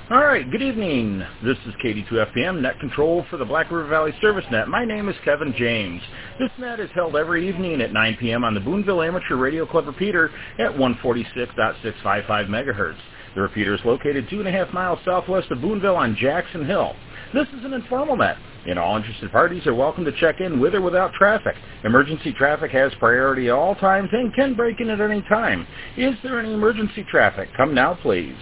All right, good evening. This is KD2FPM, Net Control for the Black River Valley Service Net. My name is Kevin James. This net is held every evening at 9 p.m. on the Boonville Amateur Radio Club repeater at 146.655 megahertz. The repeater is located 2.5 miles southwest of Boonville on Jackson Hill. This is an informal net, and all interested parties are welcome to check in with or without traffic. Emergency traffic has priority at all times and can break in at any time. Is there any emergency traffic? Come now, please.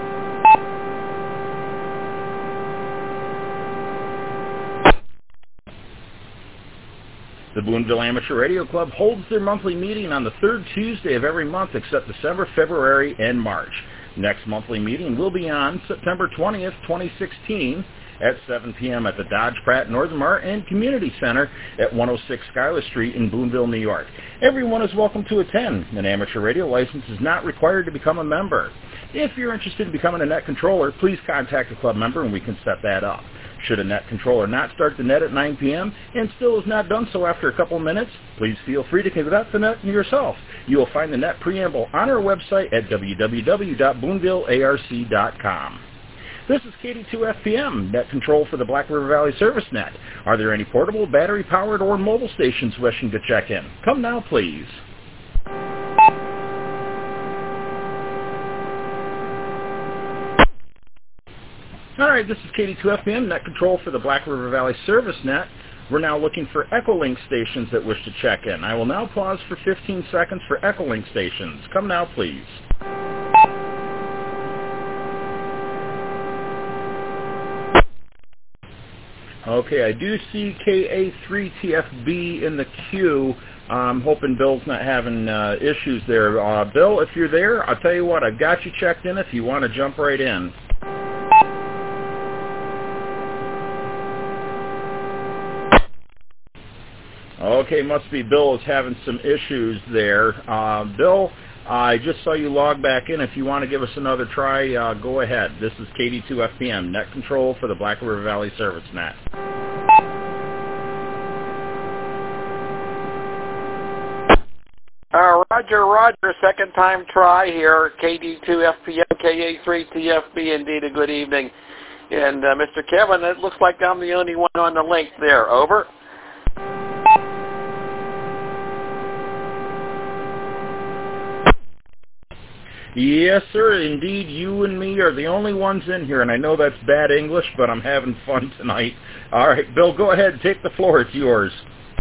The Boonville Amateur Radio Club holds their monthly meeting on the third Tuesday of every month except December, February, and March. Next monthly meeting will be on September 20th, 2016 at 7 p.m. at the Dodge Pratt Northern Mart and Community Center at 106 Schuyler Street in Boonville, New York. Everyone is welcome to attend. An amateur radio license is not required to become a member. If you're interested in becoming a net controller, please contact a club member and we can set that up. Should a net controller not start the net at 9 p.m. and still has not done so after a couple of minutes, please feel free to conduct the net yourself. You will find the net preamble on our website at www.boonvillearc.com. This is KD2FPM, Net Control for the Black River Valley Service Net. Are there any portable, battery-powered, or mobile stations wishing to check in? Come now, please. All right, this is KD2FPM, Net Control for the Black River Valley Service Net. We're now looking for Echolink stations that wish to check in. I will now pause for 15 seconds for Echolink stations. Come now, please. Okay, I do see KA3TFB in the queue. I'm hoping Bill's not having issues there. Bill, if you're there, I'll tell you what, I've got you checked in if you want to jump right in. Okay, must be Bill is having some issues there. Bill, I just saw you log back in. If you want to give us another try, go ahead. This is KD2FPM, Net Control for the Black River Valley Service Net. Roger, second time try here, KD2FPM, KA3TFB, indeed a good evening. And Mr. Kevin, it looks like I'm the only one on the link there, over. Yes, sir. Indeed, you and me are the only ones in here, and I know that's bad English, but I'm having fun tonight. All right, Bill, go ahead. Take the floor. It's yours.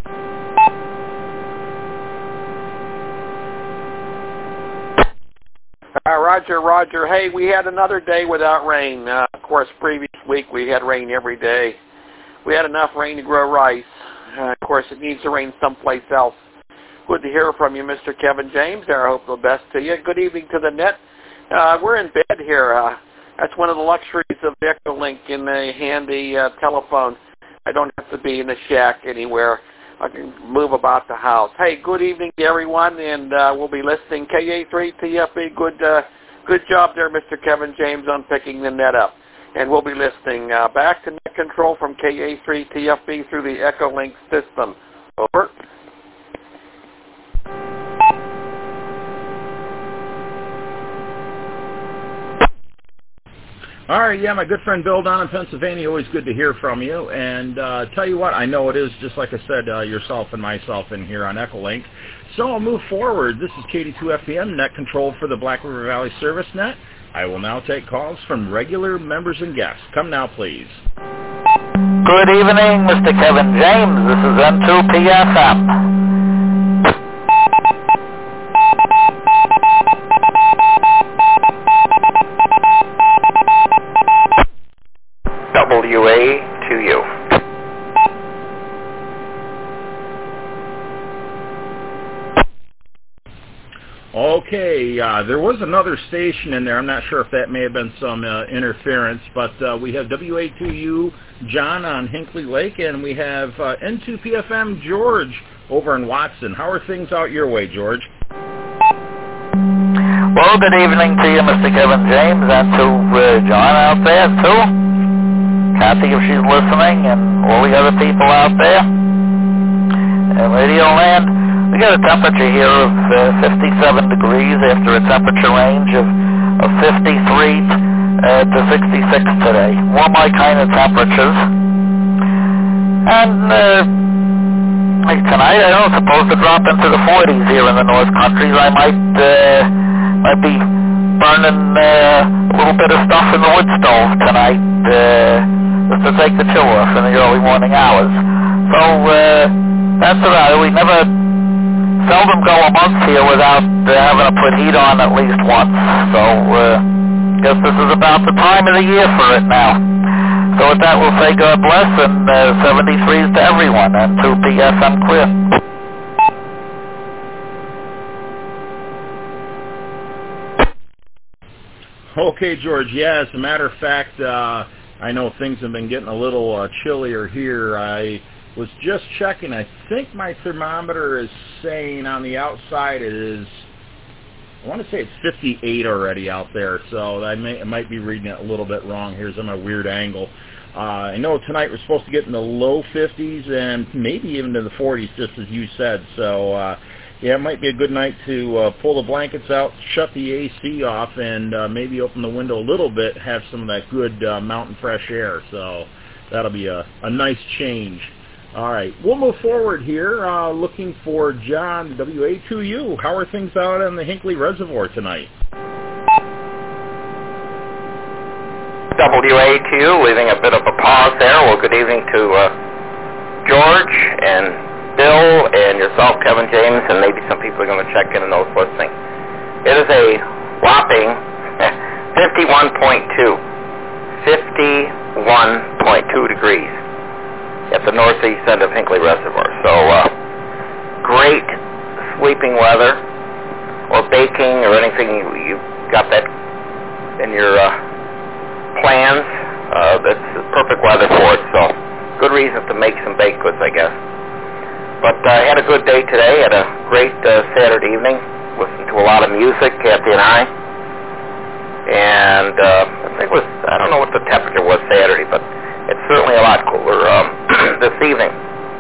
Roger. Hey, we had another day without rain. Of course, previous week we had rain every day. We had enough rain to grow rice. Of course, it needs to rain someplace else. Good to hear from you, Mr. Kevin James. I hope the best to you. Good evening to the net. We're in bed here. That's one of the luxuries of the Echolink in a handy telephone. I don't have to be in the shack anywhere. I can move about the house. Hey, good evening to everyone, and we'll be listening. KA3TFB, good job there, Mr. Kevin James, on picking the net up. And we'll be listening. Back to Net Control from KA3TFB through the Echolink system. Over. All right, yeah, my good friend Bill down in Pennsylvania, always good to hear from you. And tell you what, I know it is, just like I said, yourself and myself in here on Echolink. So I'll move forward. This is KD2FPM, Net Control for the Black River Valley Service Net. I will now take calls from regular members and guests. Come now, please. Good evening, Mr. Kevin James. This is N2PFM. WA to you. Okay, there was another station in there. I'm not sure if that may have been some interference, but we have WA2U John on Hinkley Lake, and we have N2PFM George over in Watson. How are things out your way, George? Well, good evening to you, Mr. Kevin James, and to John out there, too. Kathy, if she's listening, and all the other people out there. Radio Land, we got a temperature here of 57 degrees after a temperature range of 53 to 66 today. Warm like kind of temperatures. And like tonight, I don't suppose to drop into the 40s here in the North Countries. I might be burning a little bit of stuff in the wood stove tonight just to take the chill off in the early morning hours. So that's about it. We seldom go a month here without having to put heat on at least once. So guess this is about the time of the year for it now. So with that, we'll say God bless and 73s to everyone and to PSM clear. Okay, George. Yeah, as a matter of fact, I know things have been getting a little chillier here. I was just checking. I think my thermometer is saying on the outside it is, I want to say it's 58 already out there, so I might be reading it a little bit wrong. Here's on a weird angle. I know tonight we're supposed to get in the low 50s and maybe even to the 40s, just as you said. So, yeah, it might be a good night to pull the blankets out, shut the AC off, and maybe open the window a little bit, have some of that good mountain fresh air. So that'll be a nice change. All right, we'll move forward here, looking for John, WA2U. How are things out on the Hinckley Reservoir tonight? WA2U, leaving a bit of a pause there. Well, good evening to George and Bill and yourself, Kevin James, and maybe some people are going to check in and those listening. It is a whopping 51.2 degrees at the northeast end of Hinckley Reservoir. So great sleeping weather or baking or anything you got that in your plans. That's perfect weather for it. So good reason to make some baked goods, I guess. But I had a good day today. Had a great Saturday evening. Listened to a lot of music, Kathy and I. And I think it was, I don't know what the temperature was Saturday, but it's certainly a lot cooler this evening.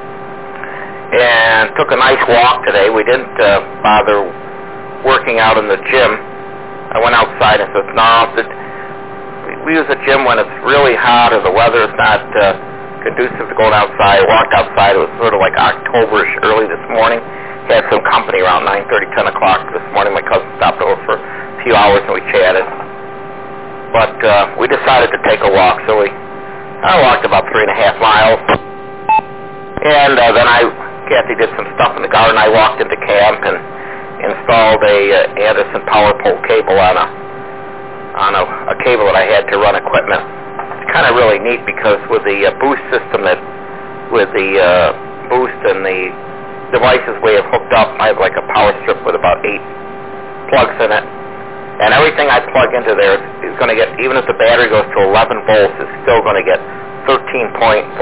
And took a nice walk today. We didn't bother working out in the gym. I went outside and said, no, we use the gym when it's really hot or the weather is not conducive to going outside. I walked outside. It was sort of like October-ish early this morning. Had some company around 9:30, 10 o'clock this morning. My cousin stopped over for a few hours and we chatted. But we decided to take a walk, so I walked about 3.5 miles. And then Kathy did some stuff in the garden. I walked into camp and installed a Anderson power pole cable on a cable that I had to run equipment. It's kind of really neat because with the boost system with the boost and the devices we have hooked up, I have like a power strip with about 8 plugs in it. And everything I plug into there is going to get, even if the battery goes to 11 volts, it's still going to get 13.8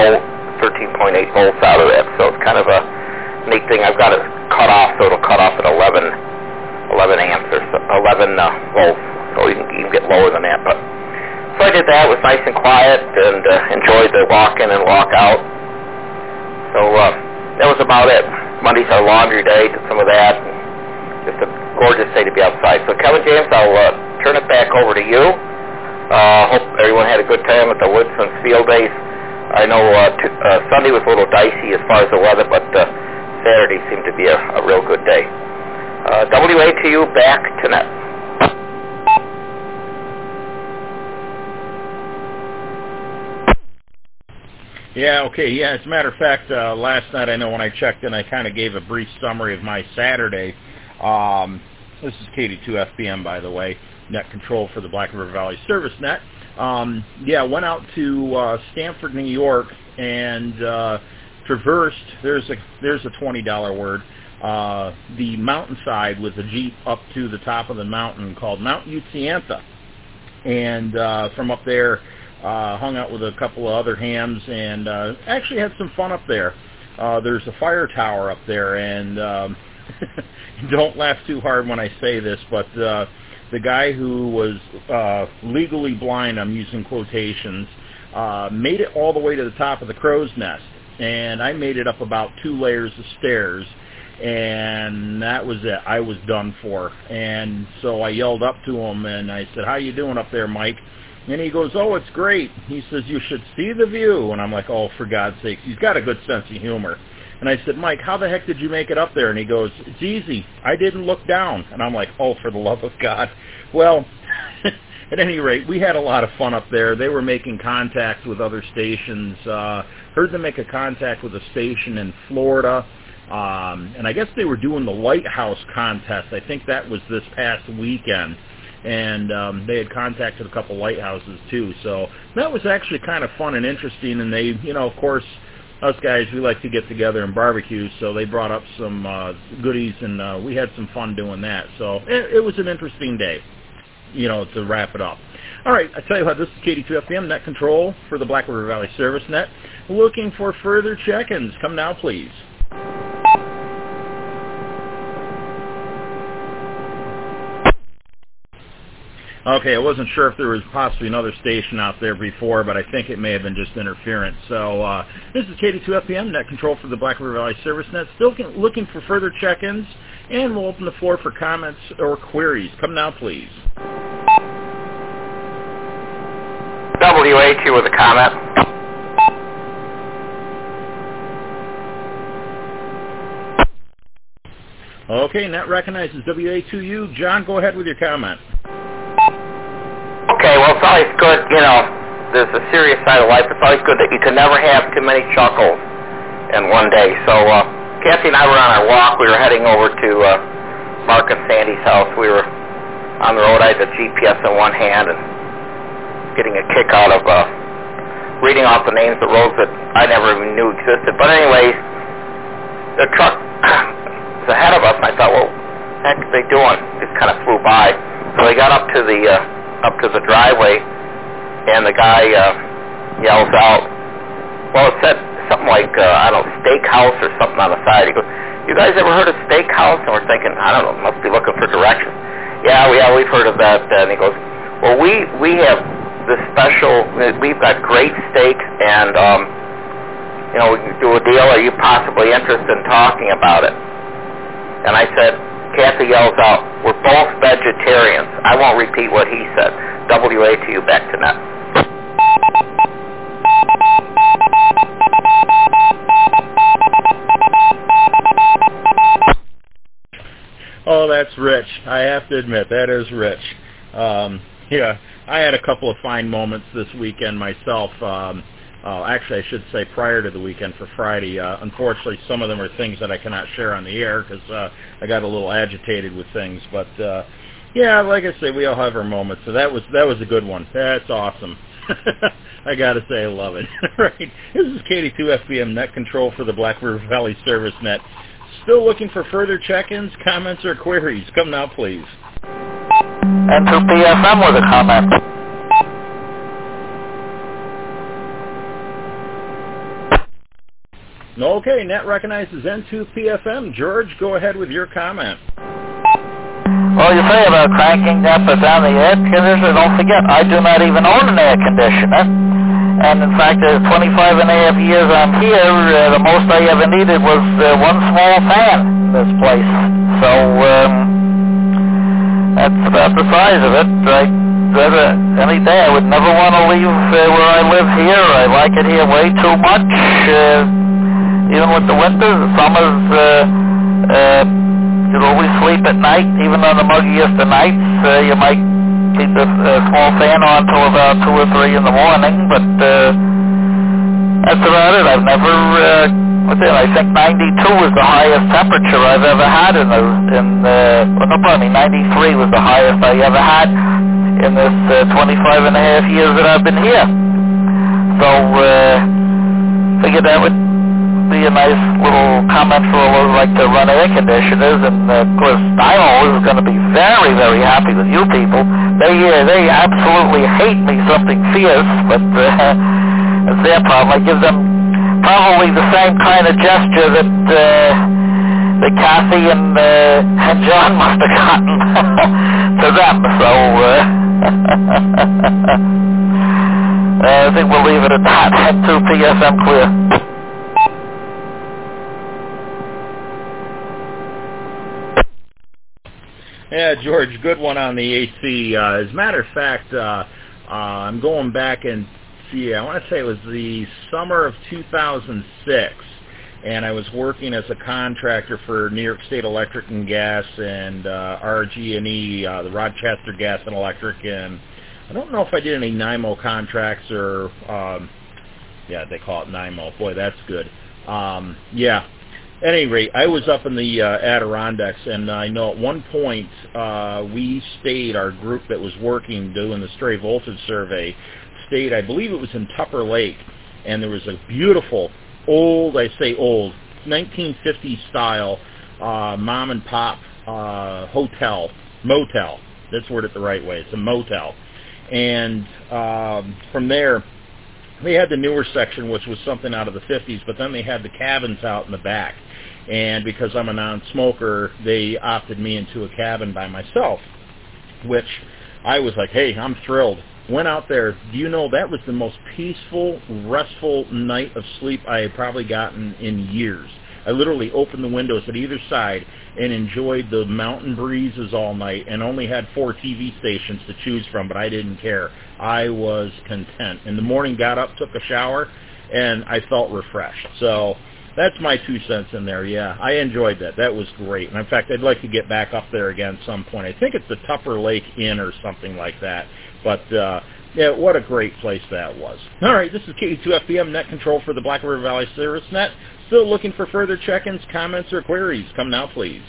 volts out of that. So it's kind of a neat thing. I've got it cut off, so it'll cut off at 11 amps or 11 volts. So you can get lower than that. But so I did that. It was nice and quiet and enjoyed the walk in and walk out. So that was about it. Monday's our laundry day. Did some of that. Just a gorgeous day to be outside. So Kevin James, I'll turn it back over to you. Hope everyone had a good time at the Woodson Field Days. I know Sunday was a little dicey as far as the weather, but Saturday seemed to be a real good day. WA2U back to net. Yeah, okay. Yeah, as a matter of fact, last night I know when I checked in, I kind of gave a brief summary of my Saturday. This is KD2FBM, by the way, net control for the Black River Valley Service Net. Yeah, went out to Stamford, New York, and traversed, there's a $20 word, the mountainside with a Jeep up to the top of the mountain called Mount Utsiantha. And from up there, hung out with a couple of other hams and actually had some fun up there. There's a fire tower up there, and don't laugh too hard when I say this, but the guy who was legally blind, I'm using quotations, made it all the way to the top of the crow's nest, and I made it up about 2 layers of stairs, and that was it. I was done for. And so I yelled up to him, and I said, "How you doing up there, Mike?" And he goes, oh, it's great. He says, you should see the view. And I'm like, oh, for God's sake. He's got a good sense of humor. And I said, Mike, how the heck did you make it up there? And he goes, it's easy. I didn't look down. And I'm like, oh, for the love of God. Well, at any rate, we had a lot of fun up there. They were making contact with other stations. Heard them make a contact with a station in Florida. And I guess they were doing the Lighthouse contest. I think that was this past weekend. And they had contacted a couple lighthouses, too. So that was actually kind of fun and interesting. And they, of course, us guys, we like to get together and barbecue. So they brought up some goodies, and we had some fun doing that. So it was an interesting day, to wrap it up. All right, I tell you what, this is KD2FM, Net Control for the Black River Valley Service Net. Looking for further check-ins. Come now, please. Okay, I wasn't sure if there was possibly another station out there before, but I think it may have been just interference. So this is KD2FM, Net Control for the Black River Valley Service Net. Still looking for further check-ins, and we'll open the floor for comments or queries. Come now, please. WH with a comment. Okay, Net recognizes WA2U. John, go ahead with your comment. Okay, well, it's always good, there's a serious side of life. It's always good that you can never have too many chuckles in one day. So Kathy and I were on our walk. We were heading over to Mark and Sandy's house. We were on the road. I had the GPS in one hand and getting a kick out of reading off the names of roads that I never even knew existed. But anyways, the truck was ahead of us, and I thought, well, what the heck are they doing? Just kind of flew by. So they got up to the driveway, and the guy yells out, well, it said something like, steakhouse or something on the side. He goes, you guys ever heard of steakhouse? And we're thinking, I don't know, must be looking for directions. Yeah, we've heard of that. And he goes, well, we have this special, we've got great steak, and, we can do a deal. Are you possibly interested in talking about it? And I said, Kathy yells out, we're both vegetarians. I won't repeat what he said. WA to you, back to Net. Oh, that's rich. I have to admit, that is rich. Yeah, I had a couple of fine moments this weekend myself. Actually, I should say prior to the weekend for Friday. Unfortunately, some of them are things that I cannot share on the air because I got a little agitated with things. But yeah, like I say, we all have our moments. So that was a good one. That's awesome. I got to say, I love it. Right. This is KD2FM Net Control for the Black River Valley Service Net. Still looking for further check-ins, comments, or queries. Come now, please. N2PFM with a comment. Okay, Net recognizes N2PFM. George, go ahead with your comment. Well, you say about cranking up and down the air conditioner. Don't forget, I do not even own an air conditioner. And in fact, the 25 and a half years I'm here, the most I ever needed was one small fan in this place. So that's about the size of it. Any day I would never want to leave where I live here. I like it here way too much. Even with the winters, the summers, you'll always sleep at night. Even on the muggiest of nights, you might keep the small fan on till about 2 or 3 in the morning, but that's about it. I've never, I think 92 was the highest temperature I've ever had 93 was the highest I ever had in this 25 and a half years that I've been here. So, figured that would be a nice little comment for all those who like to run air conditioners, and of course Dymo is going to be very, very happy with you people. They absolutely hate me something fierce, but that's their problem. I give them probably the same kind of gesture that Kathy and John must have gotten to them. So I think we'll leave it at that. N2PFM clear. Yeah, George, good one on the AC. As a matter of fact, I'm going back and see, I want to say it was the summer of 2006, and I was working as a contractor for New York State Electric and Gas and RG&E, the Rochester Gas and Electric, and I don't know if I did any NIMO contracts or, yeah, they call it NIMO. Boy, that's good. Yeah. At any rate, I was up in the Adirondacks, and I know at one point we stayed, our group that was working doing the stray voltage survey, stayed, I believe it was in Tupper Lake, and there was a beautiful, old, I say old, 1950s style mom and pop motel. Let's word it the right way. It's a motel. And from there, they had the newer section, which was something out of the 50s, but then they had the cabins out in the back. And because I'm a non-smoker, they opted me into a cabin by myself, which I was like, hey, I'm thrilled. Went out there. Do you know that was the most peaceful, restful night of sleep I had probably gotten in years. I literally opened the windows at either side and enjoyed the mountain breezes all night and only had 4 TV stations to choose from, but I didn't care. I was content. In the morning, got up, took a shower, and I felt refreshed. So that's my 2 cents in there. Yeah, I enjoyed that. That was great. And in fact, I'd like to get back up there again at some point. I think it's the Tupper Lake Inn or something like that. But, yeah, what a great place that was. All right, this is KD2FPM Net Control for the Black River Valley Service Net. Still looking for further check-ins, comments, or queries. Come now, please.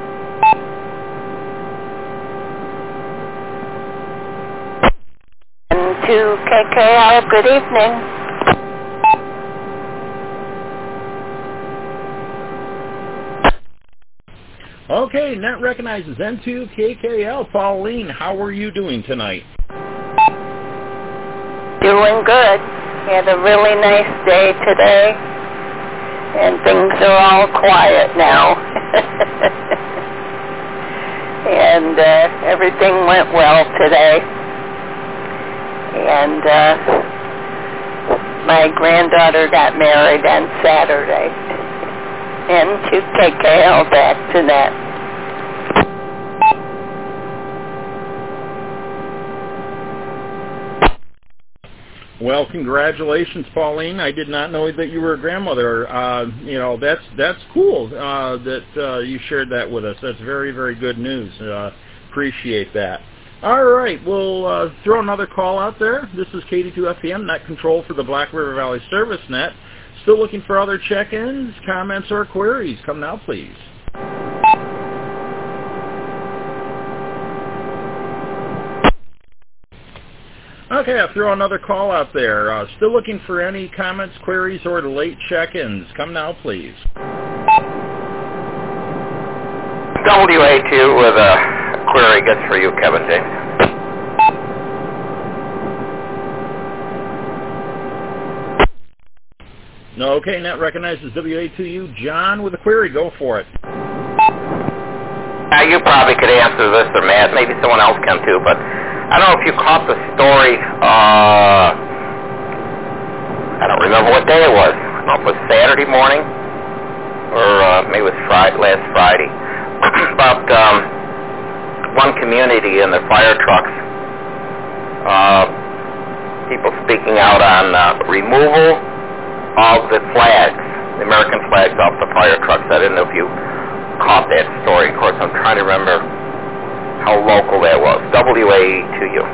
To KKL, good evening. Okay, Net recognizes N2KKL. Pauline, how are you doing tonight? Doing good. We had a really nice day today, and things are all quiet now. And everything went well today. And my granddaughter got married on Saturday. N2KKL, back to that. Well, congratulations, Pauline. I did not know that you were a grandmother. You know, that's cool that you shared that with us. That's very, very good news. Appreciate that. All right, we'll throw another call out there. This is KD2FPM, Net Control for the Black River Valley Service Net. Still looking for other check-ins, comments, or queries. Come now, please. Okay, I'll throw another call out there. Still looking for any comments, queries, or late check-ins. Come now, please. WA2 with a query gets for you, Kevin James. Okay, Net recognizes WA2U. John with a query. Go for it. You probably could answer this, or Matt. Maybe someone else can too, but I don't know if you caught the story. I don't remember what day it was. I don't know if it was Saturday morning or maybe it was last Friday. About one community and their fire trucks. People speaking out on removal of the flags, the American flags off the fire trucks. I didn't know if you caught that story. Of course, I'm trying to remember how local that was. WA2U.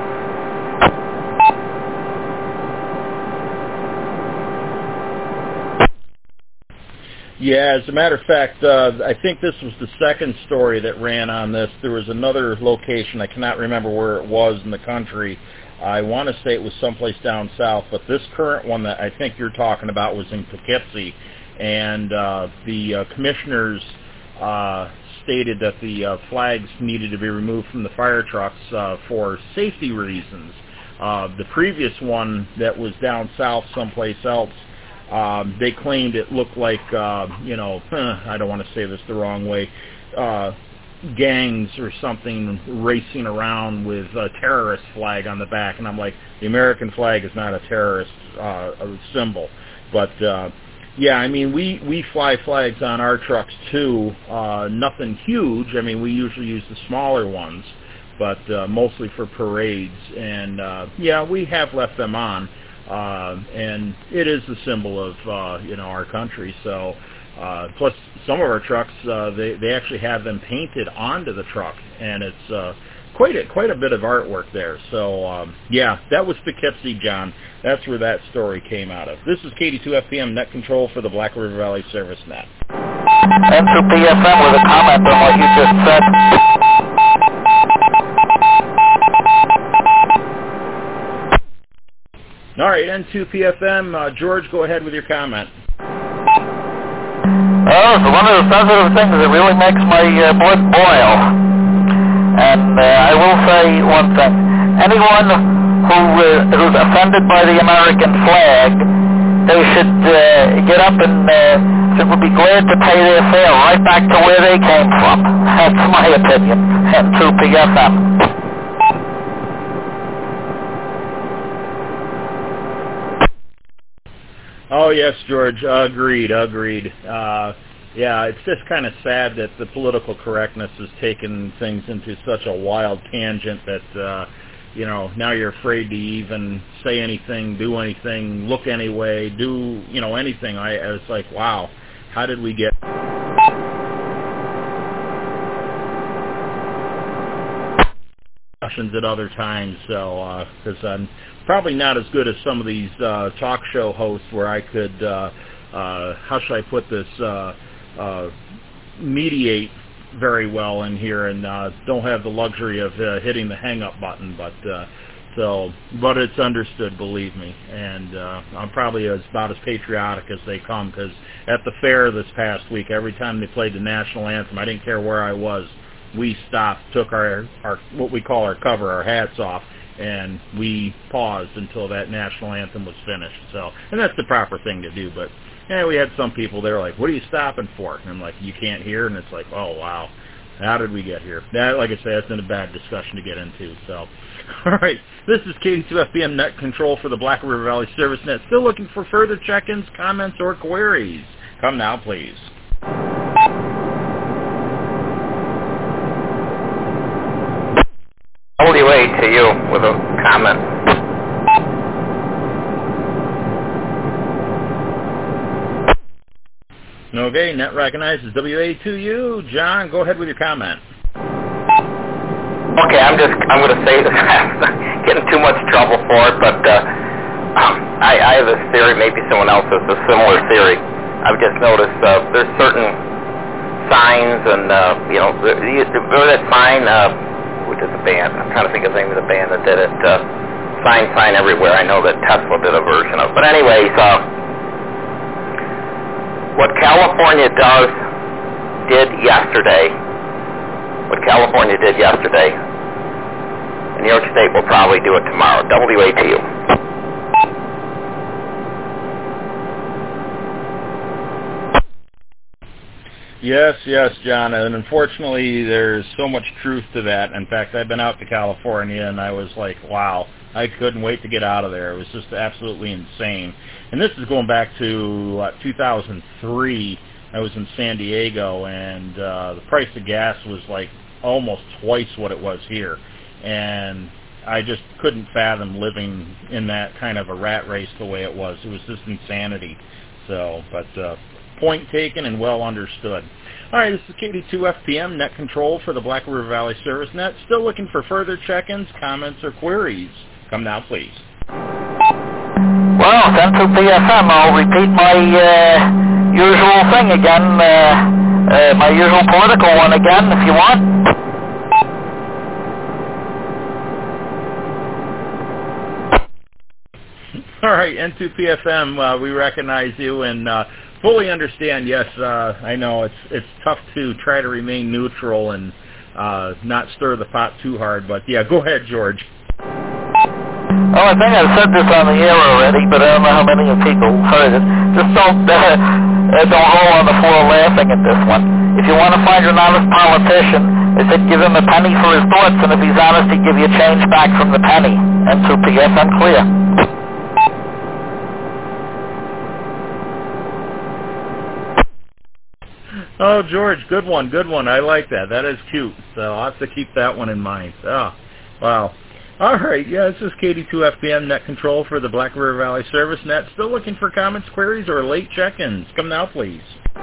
Yeah, as a matter of fact, I think this was the second story that ran on this. There was another location, I cannot remember where it was in the country. I want to say it was someplace down south, but this current one that I think you're talking about was in Poughkeepsie, and the commissioners stated that the flags needed to be removed from the fire trucks for safety reasons. The previous one that was down south someplace else, they claimed it looked like, I don't want to say this the wrong way, gangs or something racing around with a terrorist flag on the back. And I'm like, the American flag is not a terrorist symbol. But, yeah, I mean, we fly flags on our trucks, too. Nothing huge. I mean, we usually use the smaller ones. but mostly for parades. And yeah, we have left them on, and it is the symbol of our country. So plus some of our trucks, they actually have them painted onto the truck, and it's quite a bit of artwork there. So yeah, that was Poughkeepsie, John. That's where that story came out of. This is KD2 FPM Net Control for the Black River Valley Service Net. N2PFM with a comment on what you just said. All right, N2PFM, George, go ahead with your comment. Oh, it's one of the sensitive things that really makes my blood boil. And I will say one thing. Anyone who's offended by the American flag, they should get up and would be glad to pay their fare right back to where they came from. That's my opinion. And 2PFM. Oh, yes, George. Agreed. Yeah, it's just kind of sad that the political correctness has taken things into such a wild tangent that, now you're afraid to even say anything, do anything, look anyway, do, anything. I was like, wow, how did we get... at other times, so because I'm probably not as good as some of these talk show hosts where I could, how should I put this, mediate very well in here, and don't have the luxury of hitting the hang-up button, but it's understood, believe me, and I'm probably about as patriotic as they come, because at the fair this past week, every time they played the national anthem, I didn't care where I was, we stopped, took our what we call our cover, our hats off, and we paused until that national anthem was finished. So, and that's the proper thing to do. But yeah, we had some people there like, "What are you stopping for?" And I'm like, "You can't hear." And it's like, "Oh wow, how did we get here?" That, like I say, that's not a bad discussion to get into. So, all right, this is KD2 FPM Net Control for the Black River Valley Service Net. Still looking for further check-ins, comments, or queries. Come now, please. WA to you with a comment. Okay, net recognizes WA to you. John, go ahead with your comment. Okay, I'm going to say that I'm getting too much trouble for it, but I have this theory, maybe someone else has a similar theory. I've just noticed there's certain signs and, remember that sign, which is a band. I'm trying to think of the name of the band that did it. Sign Everywhere. I know that Tesla did a version of it. But anyway, so what California did yesterday, New York State will probably do it tomorrow. WA to you. Yes, John, and unfortunately there's so much truth to that. In fact, I've been out to California, and I was like, wow, I couldn't wait to get out of there. It was just absolutely insane. And this is going back to 2003. I was in San Diego, and the price of gas was like almost twice what it was here. And I just couldn't fathom living in that kind of a rat race the way it was. It was just insanity. So, but... point taken and well understood. All right, this is KD2 FPM Net Control for the Black River Valley Service Net. Still looking for further check-ins, comments, or queries. Come now, please. Well, N2PFM, I'll repeat my usual thing again, my usual political one again, if you want. All right, N2PFM, we recognize you and fully understand. Yes, I know it's tough to try to remain neutral and not stir the pot too hard, but yeah, go ahead, George. Oh, I think I've said this on the air already, but I don't know how many people heard it. Just don't roll on the floor laughing at this one. If you want to find an honest politician, they said give him a penny for his thoughts, and if he's honest, he'd give you change back from the penny. N2PFM clear. Oh, George, good one. I like that. That is cute. So I'll have to keep that one in mind. Oh, wow. All right, yeah, this is KD2FPM Net Control for the Black River Valley Service Net. Still looking for comments, queries, or late check-ins. Come now, please.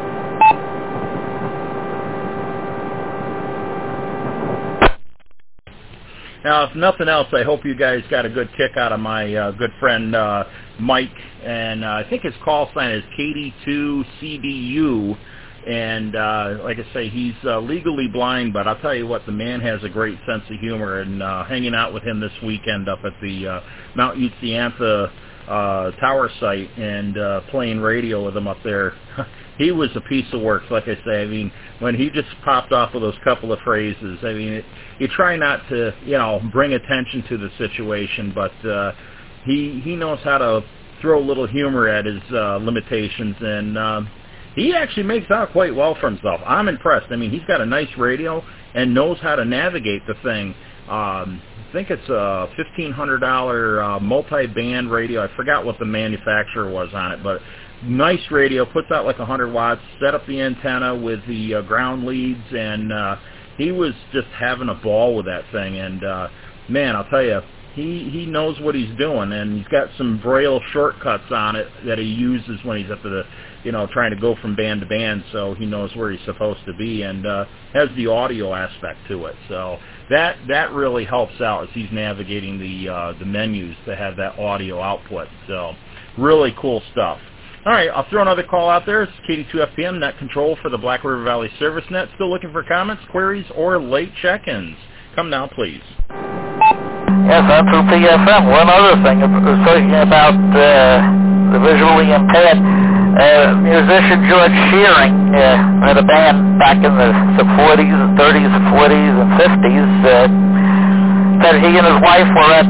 Now, if nothing else, I hope you guys got a good kick out of my good friend Mike, and I think his call sign is KD2CBU. And like I say, he's legally blind, but I'll tell you what, the man has a great sense of humor. And hanging out with him this weekend up at the Mount Yutziantha tower site and playing radio with him up there, he was a piece of work. Like I say, I mean, when he just popped off with those couple of phrases, I mean, you try not to, bring attention to the situation, but he knows how to throw a little humor at his limitations, and he actually makes out quite well for himself. I'm impressed. I mean, he's got a nice radio and knows how to navigate the thing. I think it's a $1,500 multi-band radio. I forgot what the manufacturer was on it, but nice radio, puts out like 100 watts, set up the antenna with the ground leads, and he was just having a ball with that thing. And, man, I'll tell you, he knows what he's doing, and he's got some Braille shortcuts on it that he uses when he's at the, trying to go from band to band, so he knows where he's supposed to be, and has the audio aspect to it. So that really helps out as he's navigating the menus to have that audio output. So really cool stuff. All right, I'll throw another call out there. It's KD2FPM Net Control for the Black River Valley Service Net. Still looking for comments, queries, or late check-ins. Come now, please. Yes, I'm through PFM. One other thing, talking about the visually impaired, musician George Shearing had a band back in the 40s and 30s and 40s and 50s. Said he and his wife were at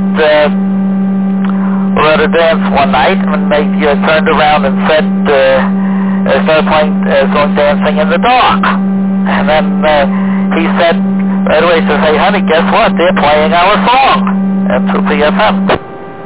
a dance one night, and they turned around and said, started going dancing in the dark. And then he said, right away, he says, "Hey, honey, guess what? They're playing our song." That's through PFM.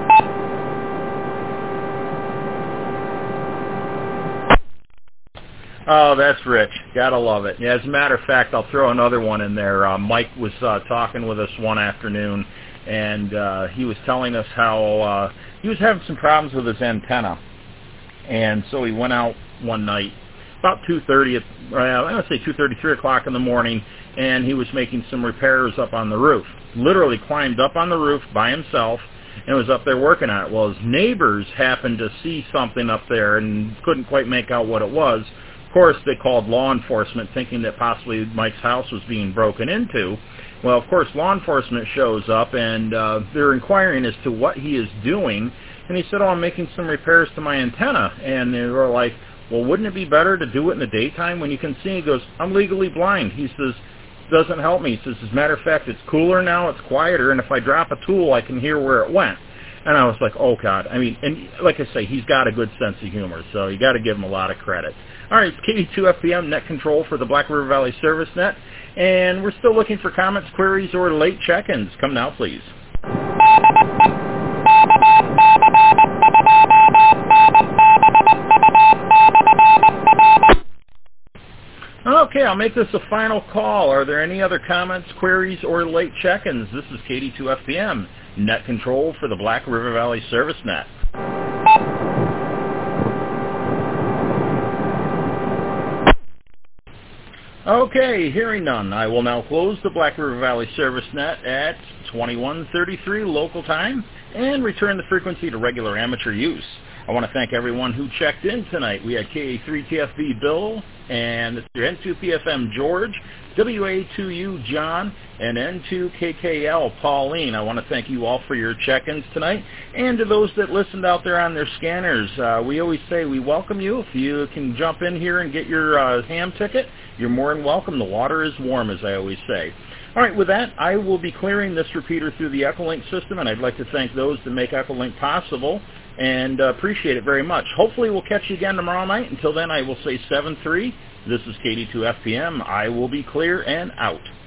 Oh, that's rich. Gotta love it. Yeah, as a matter of fact, I'll throw another one in there. Mike was talking with us one afternoon, and he was telling us how he was having some problems with his antenna. And so he went out one night, about 2:30, I would say 2:30, 3 o'clock in the morning, and he was making some repairs up on the roof. Literally climbed up on the roof by himself and was up there working on it. Well, his neighbors happened to see something up there and couldn't quite make out what it was. Of course, they called law enforcement thinking that possibly Mike's house was being broken into. Well, of course, law enforcement shows up, and they're inquiring as to what he is doing. And he said, "Oh, I'm making some repairs to my antenna." And they were like, "Well, wouldn't it be better to do it in the daytime when you can see?" He goes, "I'm legally blind." He says, "Doesn't help me." He says, "As a matter of fact, it's cooler now, it's quieter, and if I drop a tool, I can hear where it went." And I was like, oh, God. I mean, and like I say, he's got a good sense of humor, so you got to give him a lot of credit. All right, it's KD2FPM Net Control for the Black River Valley Service Net, and we're still looking for comments, queries, or late check-ins. Come now, please. Okay, I'll make this a final call. Are there any other comments, queries, or late check-ins? This is KD2FPM Net Control for the Black River Valley Service Net. Okay, hearing none, I will now close the Black River Valley Service Net at 21:33 local time and return the frequency to regular amateur use. I want to thank everyone who checked in tonight. We had KA3TFB Bill, and N2PFM George, WA2U John, and N2KKL Pauline. I want to thank you all for your check-ins tonight. And to those that listened out there on their scanners, we always say we welcome you. If you can jump in here and get your ham ticket, you're more than welcome. The water is warm, as I always say. All right, with that, I will be clearing this repeater through the Echolink system, and I'd like to thank those that make Echolink possible, and appreciate it very much. Hopefully we'll catch you again tomorrow night. Until then, I will say 7-3. This is KD2FPM. I will be clear and out.